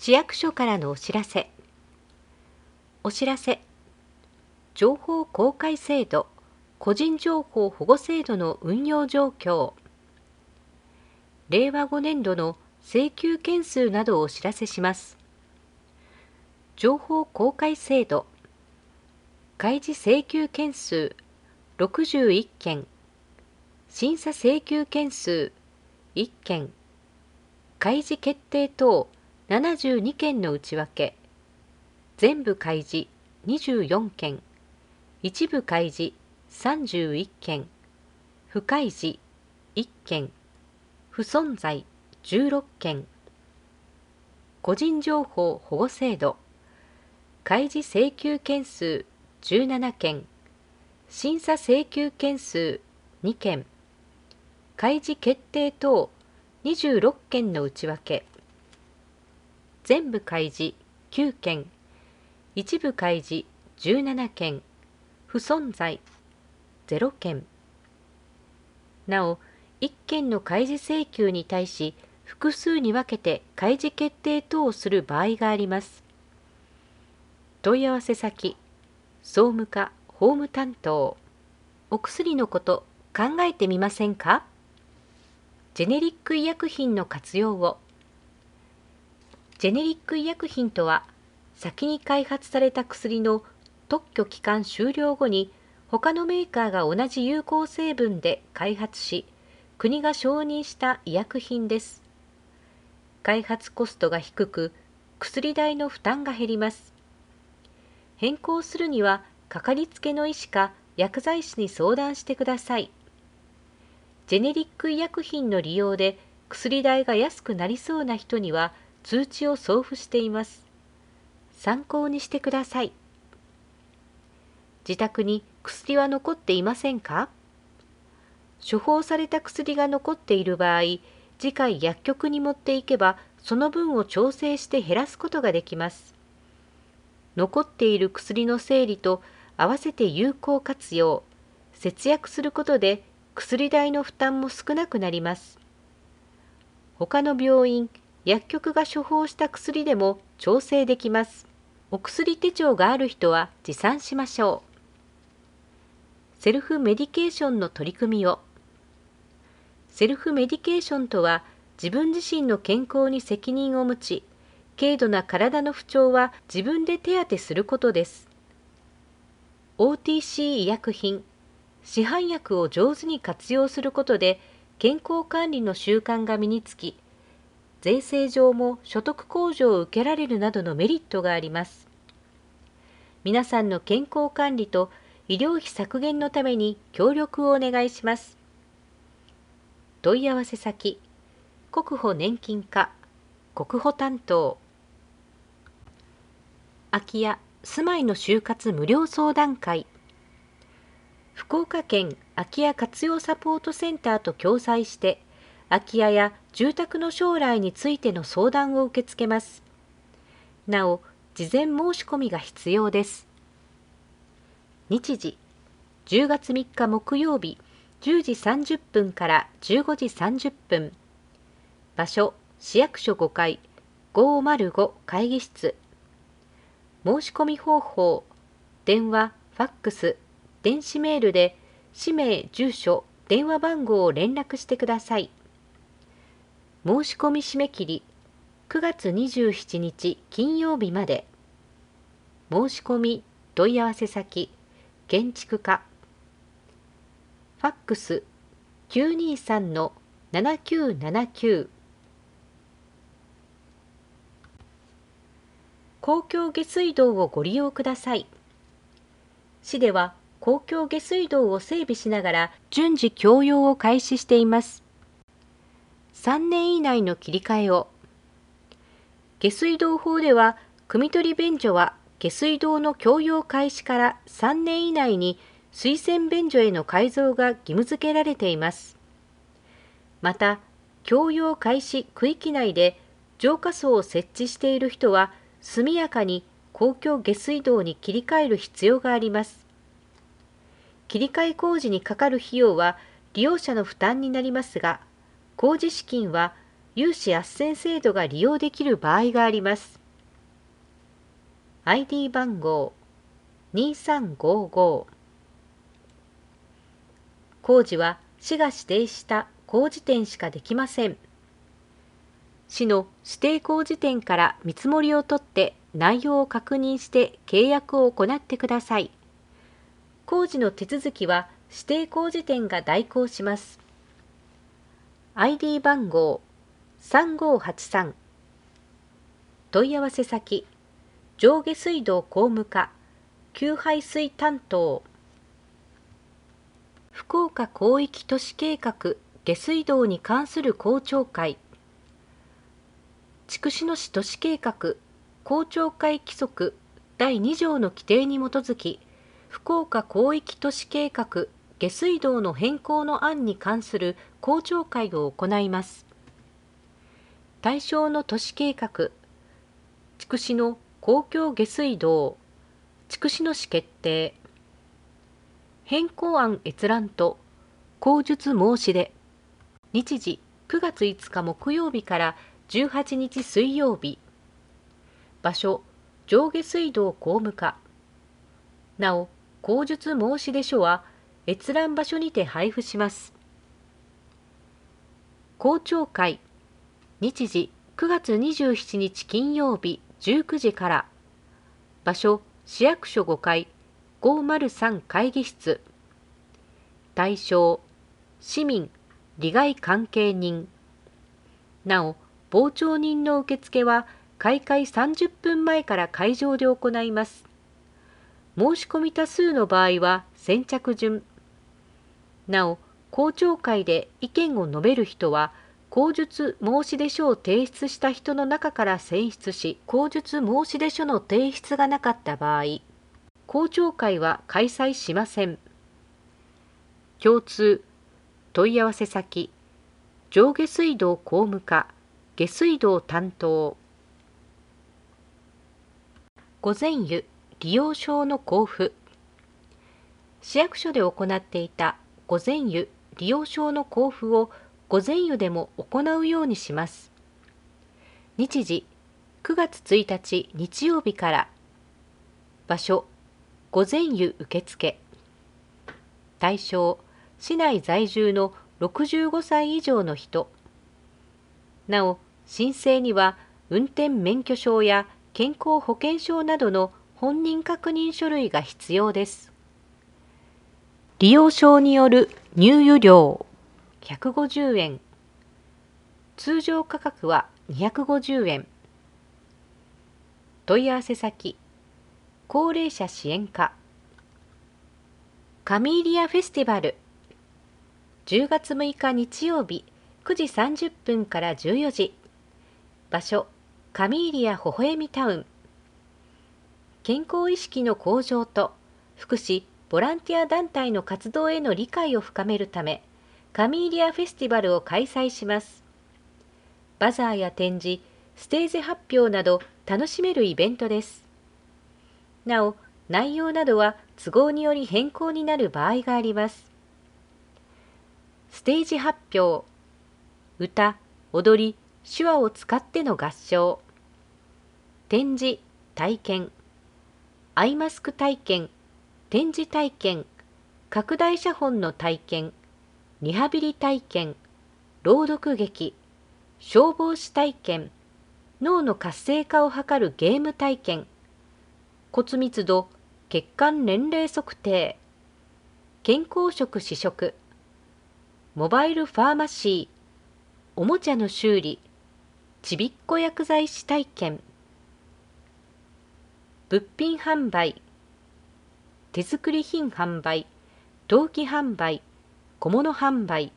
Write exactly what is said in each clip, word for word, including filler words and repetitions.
市役所からのお知らせ。お知らせ。情報公開制度、個人情報保護制度の運用状況。れいわごねんどの請求件数などをお知らせします。情報公開制度。開示請求件数ろくじゅういっけん。審査請求件数いっけん。開示決定等ななじゅうにけんの内訳。全部開示にじゅうよんけん。一部開示さんじゅういっけん。不開示いっけん。不存在じゅうろっけん。個人情報保護制度。開示請求件数じゅうななけん。審査請求件数にけん。開示決定等にじゅうろっけんの内訳。全部開示きゅうけん。一部開示じゅうななけん。不存在ゼロけん。なお、いっけんの開示請求に対し複数に分けて開示決定等をする場合があります。問い合わせ先、総務課法務担当。お薬のこと考えてみませんか？ジェネリック医薬品の活用を。ジェネリック医薬品とは、先に開発された薬の特許期間終了後に他のメーカーが同じ有効成分で開発し、国が承認した医薬品です。開発コストが低く、薬代の負担が減ります。変更するには、かかりつけの医師か薬剤師に相談してください。ジェネリック医薬品の利用で薬代が安くなりそうな人には通知を送付しています。参考にしてください。自宅に薬は残っていませんか？処方された薬が残っている場合、次回薬局に持っていけばその分を調整して減らすことができます。残っている薬の整理と合わせて有効活用、節約することで薬代の負担も少なくなります。他の病院、薬局が処方した薬でも調整できます。お薬手帳がある人は持参しましょう。セルフメディケーションの取り組みを。セルフメディケーションとは、自分自身の健康に責任を持ち、軽度な体の不調は自分で手当てすることです。オーティーシー 医薬品、市販薬を上手に活用することで健康管理の習慣が身につき、税制上も所得控除を受けられるなどのメリットがあります。皆さんの健康管理と医療費削減のために協力をお願いします。問い合わせ先、国保年金課、国保担当。空き家・住まいの就活無料相談会。福岡県空き家活用サポートセンターと共催して、空き家や住宅の将来についての相談を受け付けます。なお、事前申し込みが必要です。日時、じゅうがつみっか木曜日、じゅうじさんじゅっぷんからじゅうごじさんじゅっぷん。場所、市役所ごかい、ごまるご会議室。申し込み方法、電話、ファックス、電子メールで氏名、住所、電話番号を連絡してください。申し込み締め切りくがつにじゅうしちにち金曜日まで。申し込み問い合わせ先、建築課。ファックス きゅうにさんのななきゅうななきゅう。公共下水道をご利用ください。市では公共下水道を整備しながら順次供用を開始しています。さんねん以内の切り替えを。下水道法では、汲み取り便所は下水道の供用開始からさんねん以内に水洗便所への改造が義務付けられています。また、供用開始区域内で浄化槽を設置している人は、速やかに公共下水道に切り替える必要があります。切り替え工事にかかる費用は利用者の負担になりますが、工事資金は融資斡旋制度が利用できる場合があります。アイディー 番号にさんごご。工事は市が指定した工事店しかできません。市の指定工事店から見積もりを取って内容を確認して契約を行ってください。工事の手続きは指定工事店が代行します。アイディー 番号さんごはちさん。問い合わせ先、上下水道工務課、給排水担当。福岡広域都市計画下水道に関する公聴会。筑紫野市都市計画公聴会規則だいに条の規定に基づき、福岡広域都市計画下水道の変更の案に関する公聴会を行います。対象の都市計画、筑紫野公共下水道、筑紫野市決定、変更案閲覧と口述申し出。日時くがついつか木曜日からじゅうはちにち水曜日。場所、上下水道工務課。なお、口述申し出書は閲覧場所にて配布します。公聴会、日時くがつにじゅうしちにち金曜日じゅうくじから。場所、市役所ごかいごまるさん会議室。対象、市民、利害関係人。なお、傍聴人の受付は開会さんじゅっぷんまえから会場で行います。申し込み多数の場合は先着順。なお、公聴会で意見を述べる人は、口述申し出書を提出した人の中から選出し、口述申し出書の提出がなかった場合、公聴会は開催しません。共通、問い合わせ先、上下水道工務課、下水道担当。御前湯利用証の交付。市役所で行っていた御前湯利用証の交付を御前湯でも行うようにします。日時くがつついたち日曜日から。場所、御前湯受付。対象、市内在住のろくじゅうごさい以上の人。なお、申請には運転免許証や健康保険証などの本人確認書類が必要です。利用証による入湯料ひゃくごじゅうえん。通常価格はにひゃくごじゅうえん。問い合わせ先、高齢者支援課。カミーリアフェスティバル。じゅうがつむいか日曜日くじさんじゅっぷんからじゅうよじ。場所、カミーリアほほえみタウン。健康意識の向上と福祉・ボランティア団体の活動への理解を深めるため、カミーリアフェスティバルを開催します。バザーや展示、ステージ発表など楽しめるイベントです。なお、内容などは都合により変更になる場合があります。ステージ発表、歌、踊り、手話を使っての合唱。展示、体験、アイマスク体験、展示体験、拡大写本の体験、リハビリ体験、朗読劇、消防士体験、脳の活性化を図るゲーム体験、骨密度、血管年齢測定、健康食試食、モバイルファーマシー、おもちゃの修理、ちびっこ薬剤師体験、物品販売、手作り品販売、陶器販売、小物販売、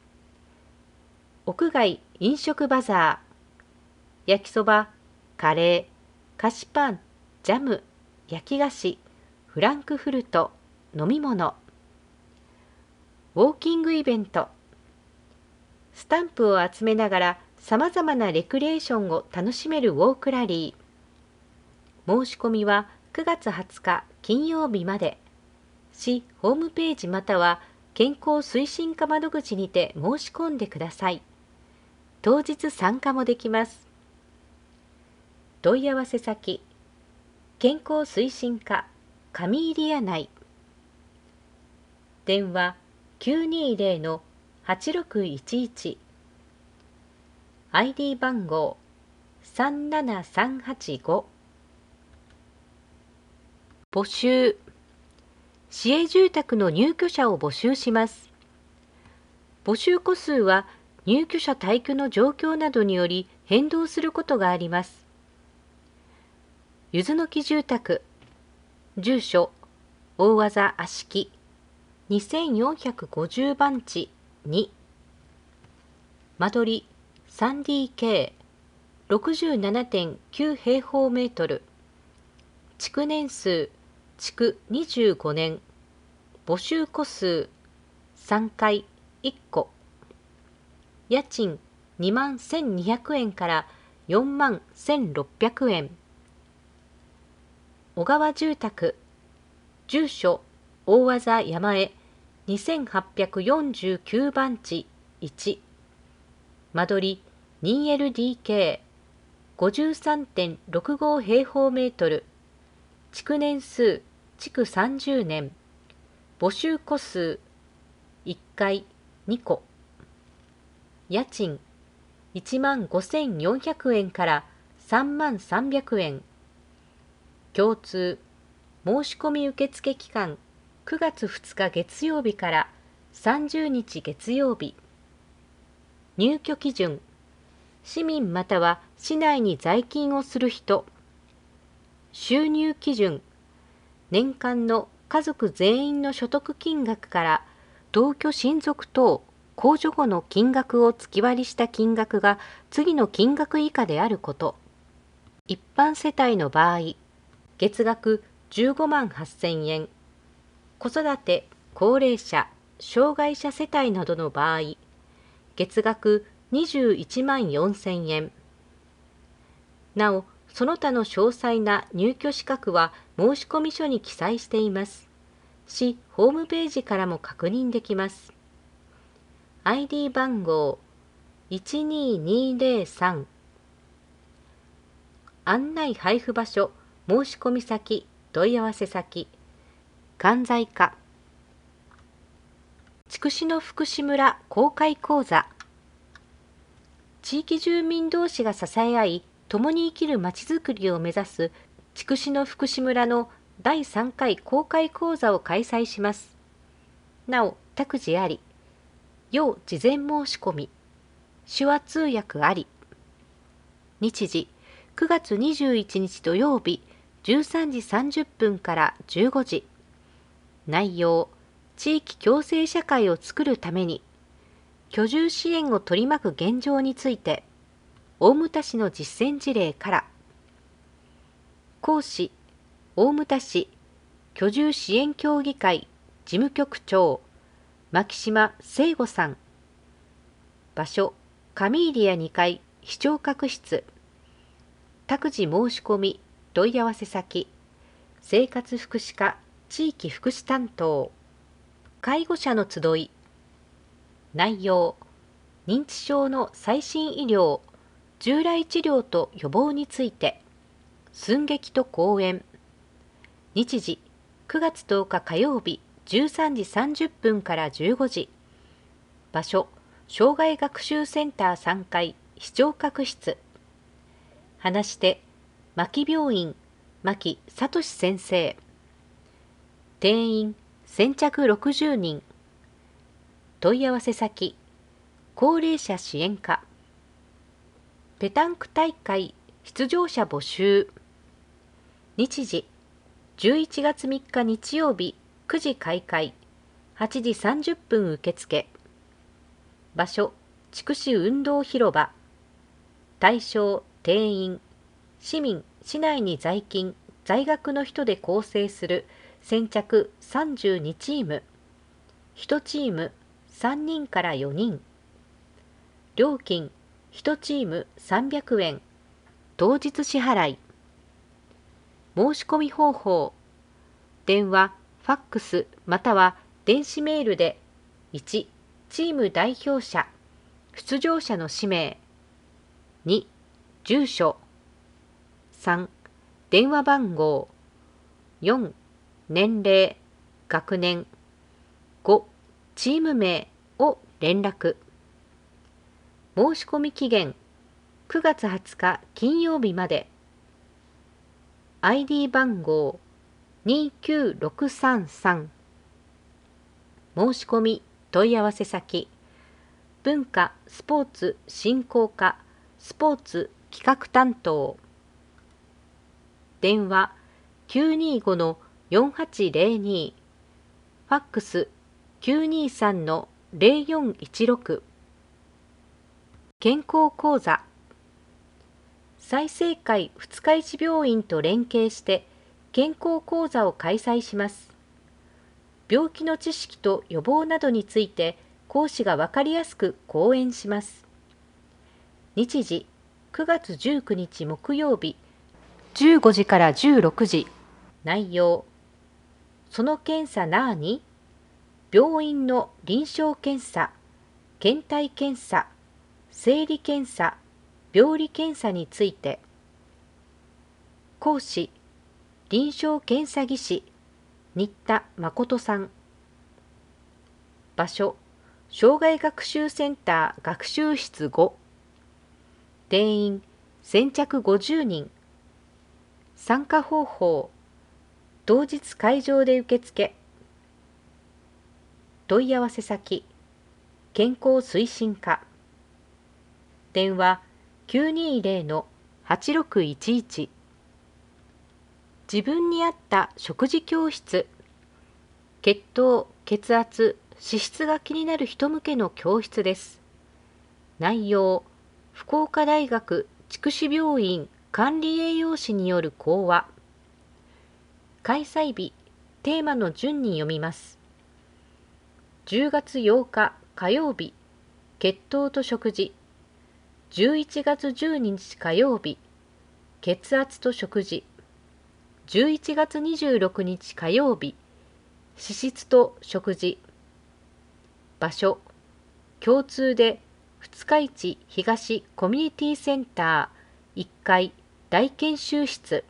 屋外飲食バザー、焼きそば、カレー、菓子パン、ジャム、焼き菓子、フランクフルト、飲み物、ウォーキングイベント、スタンプを集めながらさまざまなレクリエーションを楽しめるウォークラリー。申し込みはくがつはつか金曜日まで。市ホームページまたは健康推進課窓口にて申し込んでください。 当日参加もできます。問い合わせ先、健康推進課上入谷内、電話 きゅうにーぜろ のはちろくいちいち、アイディー 番号さんななさんはちご。募集、市営住宅の入居者を募集します。募集戸数は入居者退去の状況などにより変動することがあります。ゆずの木住宅、住所、大技芦木、にせんよんひゃくごじゅうばんちに、間取り スリーディーケー、ろくじゅうななてんきゅう 平方メートル、築年数、築にじゅうごねん、募集戸数、さんかいいっこ、家賃にまんせんにひゃくえんからよんまんせんろっぴゃくえん。小川住宅、住所、大技山江にせんはっぴゃくよんじゅうきゅうばんちいち、間取り にエルディーケー、ごじゅうさんてんろくご 平方メートル、築年数、築さんじゅうねん、募集戸数、いっかいにこ、家賃いちまんごせんよんひゃくえんからさんまんさんびゃくえん。共通、申し込み受付期間くがつふつか月曜日からさんじゅうにち月曜日。入居基準、市民または市内に在勤をする人。収入基準、年間の家族全員の所得金額から同居親族等控除後の金額を月割りした金額が次の金額以下であること。一般世帯の場合、月額じゅうごまんはっせんえん、子育て、高齢者、障害者世帯などの場合、月額にじゅういちまんよんせんえん。なお、その他の詳細な入居資格は申込書に記載しています。市ホームページからも確認できます。アイディー 番号いちにーにーぜろさん、案内配布場所、申込先、問い合わせ先、関西課、筑紫野福祉村公開講座。地域住民同士が支え合い、共に生きるまちづくりを目指す筑紫野福祉村のだいさんかい公開講座を開催します。なお、託児あり、要事前申し込み、手話通訳あり。日時、くがつにじゅういちにち土曜日、じゅうさんじさんじゅっぷんからじゅうごじ。内容、地域共生社会をつくるために、居住支援を取り巻く現状について、大牟田市の実践事例から。講師、大牟田市居住支援協議会事務局長、牧島聖吾さん。場所、上入谷にかい視聴覚室。託児申し込み、問い合わせ先、生活福祉課地域福祉担当。介護者の集い。内容、認知症の最新医療、従来治療と予防について、寸劇と講演。日時、くがつとおか火曜日、じゅうさんじさんじゅっぷんからじゅうごじ。場所、障害学習センターさんかい視聴覚室。話し手、牧病院、牧聡先生。定員、先着ろくじゅうにん。問い合わせ先、高齢者支援課。ペタンク大会出場者募集。日時、じゅういちがつみっか日曜日くじ開会、はちじさんじゅっぷん受付。場所、筑紫運動広場。対象、定員、市民、市内に在勤、在学の人で構成する先着さんじゅうにチーム。いちチームさんにんからよにん。料金、いちチームさんびゃくえん。当日支払い。申し込み方法。電話、ファックスまたは電子メールでいちチーム代表者、出場者の氏名、 に、住所。さん、電話番号。よん、年齢、学年。ご、チーム名を連絡。申し込み期限、くがつはつか金曜日まで。アイディー 番号にきゅうろくさんさん。申し込み問い合わせ先、文化・スポーツ振興課スポーツ企画担当。電話 きゅうにーごのよんはちゼロに。ファックス きゅうにーさんのゼロよんいちろく。健康講座。済生会二日市病院と連携して健康講座を開催します。病気の知識と予防などについて講師がわかりやすく講演します。日時、くがつじゅうくにち木曜日、じゅうごじからじゅうろくじ。内容、その検査なーに？病院の臨床検査、検体検査、生理検査、病理検査について。講師、臨床検査技師、新田誠さん。場所、障害学習センター学習室ご。定員、先着ごじゅうにん。参加方法、当日会場で受付。問い合わせ先、健康推進課。電話きゅうにーぜろのはちろくいちいち。自分に合った食事教室。血糖、血圧、脂質が気になる人向けの教室です。内容、福岡大学筑紫病院管理栄養士による講話。開催日、テーマの順に読みます。じゅうがつようか火曜日、血糖と食事。じゅういちがつじゅうににち火曜日、血圧と食事。じゅういちがつにじゅうろくにち火曜日、脂質と食事。場所、共通で二日市東コミュニティセンターいっかい大研修室。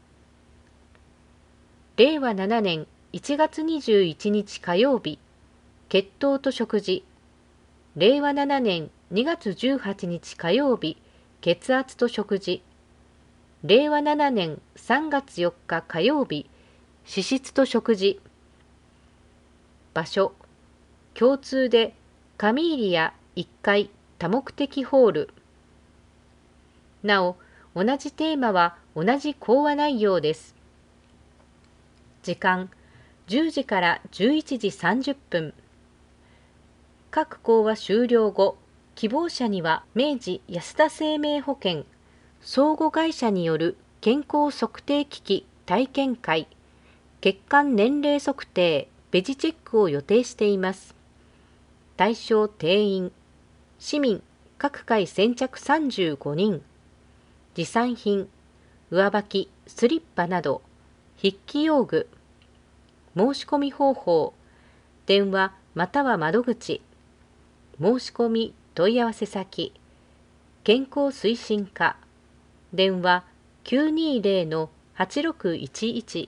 れいわななねんいちがつにじゅういちにち火曜日、血糖と食事。れいわななねんにがつじゅうはちにち火曜日、血圧と食事。れいわななねんさんがつよっか火曜日、脂質と食事。場所、共通でカミーリアいっかい多目的ホール。なお、同じテーマは同じ講話内容です。時間、じゅうじからじゅういちじさんじゅっぷん。各講話終了後、希望者には明治安田生命保険相互会社による健康測定機器体験会、血管年齢測定ベジチェックを予定しています。対象定員、市民各回先着さんじゅうごにん。持参品、上履き、スリッパなど、筆記用具。申し込み方法、電話または窓口。申し込み問い合わせ先、健康推進課。電話きゅうにーぜろのはちろくいちいち。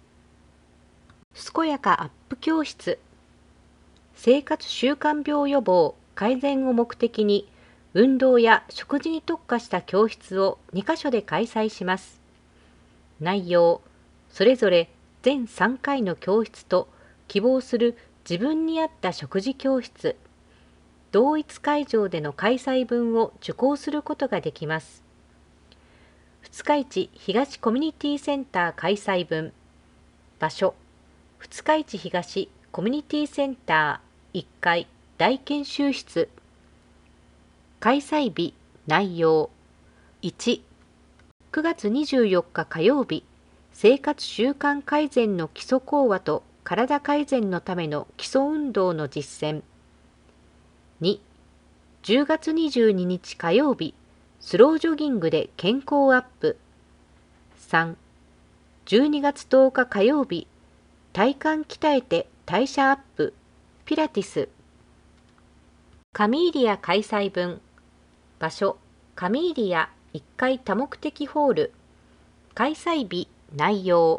健やかアップ教室。生活習慣病予防改善を目的に運動や食事に特化した教室をにかしょで開催します。内容、それぞれ全さんかいの教室と希望する自分に合った食事教室、同一会場での開催分を受講することができます。二日市東コミュニティセンター開催分。場所、二日市東コミュニティセンターいっかい大研修室。開催日、内容。いち、くがつにじゅうよっか火曜日、生活習慣改善の基礎講話と体改善のための基礎運動の実践。に、じゅうがつにじゅうににち火曜日、スロージョギングで健康アップ。さん、じゅうにがつとおか火曜日、体幹鍛えて代謝アップ、ピラティス。カミーリア開催分。場所、 カミーリアいっかい多目的ホール開催日内容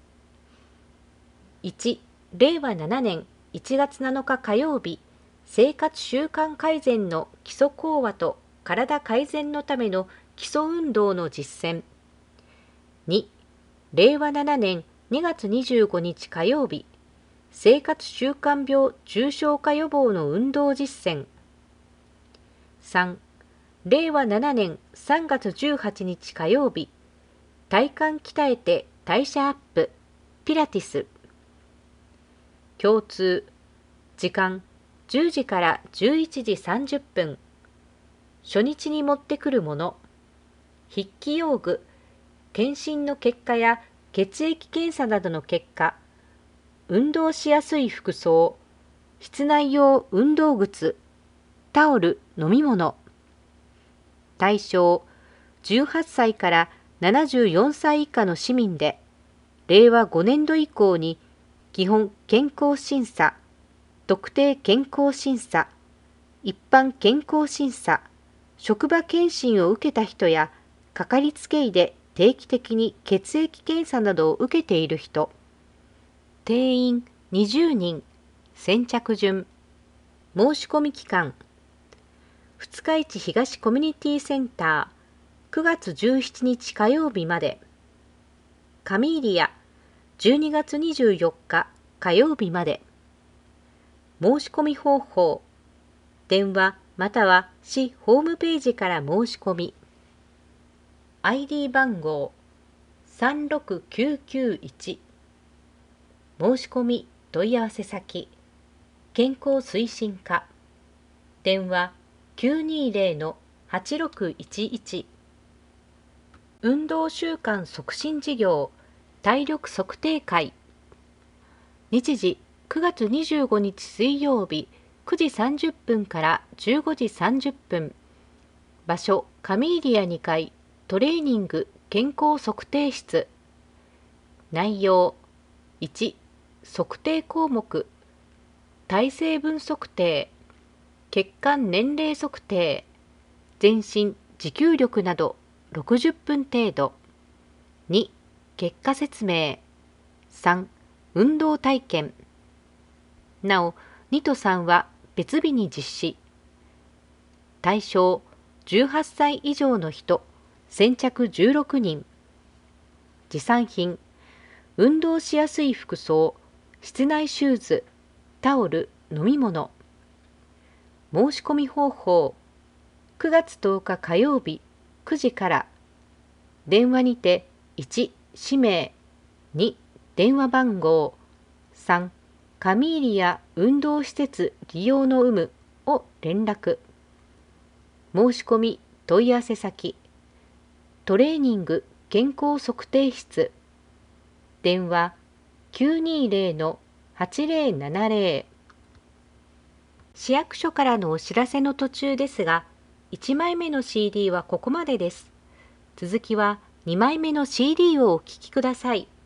いちれいわななねんいちがつなのか火曜日生活習慣改善の基礎講話と体改善のための基礎運動の実践にれいわななねんにがつにじゅうごにち火曜日生活習慣病重症化予防の運動実践さんれいわななねんさんがつじゅうはちにち火曜日体幹鍛えて代謝アップピラティス共通時間じゅうじからじゅういちじさんじゅっぷん初日に持ってくるもの筆記用具検診の結果や血液検査などの結果運動しやすい服装室内用運動靴タオル飲み物対象じゅうはっさいからななじゅうよんさい以下の市民でれいわごねんど以降に基本健康審査特定健康審査一般健康審査職場検診を受けた人やかかりつけ医で定期的に血液検査などを受けている人定員にじゅうにん先着順申し込み期間二日市東コミュニティセンターくがつじゅうしちにち火曜日までカミーリアじゅうにがつにじゅうよっか火曜日まで申し込み方法電話または市ホームページから申し込み アイディー 番号さんろくきゅうきゅういち申し込み問い合わせ先健康推進課電話きゅうにゼロのはちろくいちいち運動習慣促進事業体力測定会日時くがつにじゅうごにち水曜日くじさんじゅっぷんからじゅうごじさんじゅっぷん場所カミーリアにかいトレーニング健康測定室内容いち測定項目体成分測定血管年齢測定全身持久力などろくじゅっぷん程度に結果説明さん運動体験なおにとさんは別日に実施対象じゅうはっさい以上の人先着じゅうろくにん持参品運動しやすい服装室内シューズタオル飲み物申し込み方法くがつとおか火曜日くじから電話にていち氏名に電話番号さんカミーリア運動施設利用の有無を連絡申し込み問い合わせ先トレーニング健康測定室電話きゅうにゼロのはちゼロななゼロ市役所からのお知らせの途中ですが、いちまいめの シーディー はここまでです。続きはにまいめの シーディー をお聴きください。